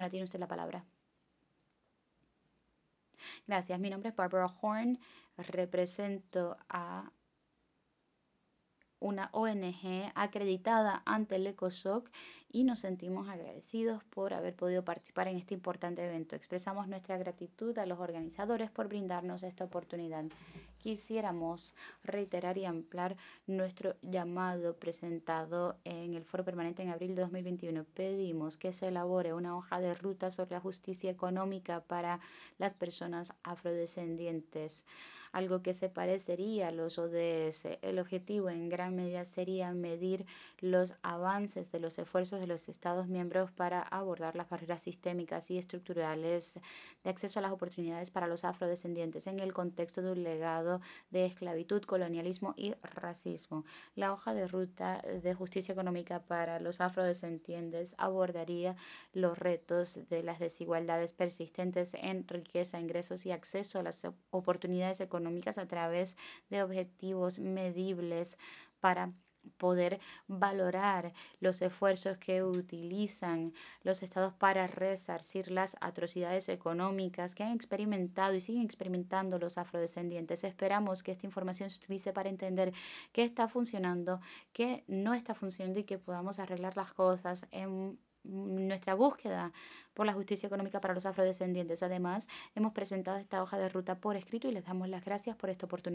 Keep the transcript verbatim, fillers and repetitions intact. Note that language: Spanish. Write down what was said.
Perdona, tiene usted la palabra. Gracias, mi nombre es Barbara Horn, represento a una O N G acreditada ante el ECOSOC y nos sentimos agradecidos por haber podido participar en este importante evento. Expresamos nuestra gratitud a los organizadores por brindarnos esta oportunidad. Quisiéramos reiterar y ampliar nuestro llamado presentado en el Foro Permanente en abril de dos mil veintiuno. Pedimos que se elabore una hoja de ruta sobre la justicia económica para las personas afrodescendientes, algo que se parecería a los O D S. El objetivo en gran medida sería medir los avances de los esfuerzos de los Estados miembros para abordar las barreras sistémicas y estructurales de acceso a las oportunidades para los afrodescendientes en el contexto de un legado de esclavitud, colonialismo y racismo. La hoja de ruta de justicia económica para los afrodescendientes abordaría los retos de las desigualdades persistentes en riqueza, ingresos y acceso a las oportunidades económicas económicas a través de objetivos medibles para poder valorar los esfuerzos que utilizan los estados para resarcir las atrocidades económicas que han experimentado y siguen experimentando los afrodescendientes. Esperamos que esta información se utilice para entender qué está funcionando, qué no está funcionando y que podamos arreglar las cosas en nuestra búsqueda por la justicia económica para los afrodescendientes. Además, hemos presentado esta hoja de ruta por escrito y les damos las gracias por esta oportunidad.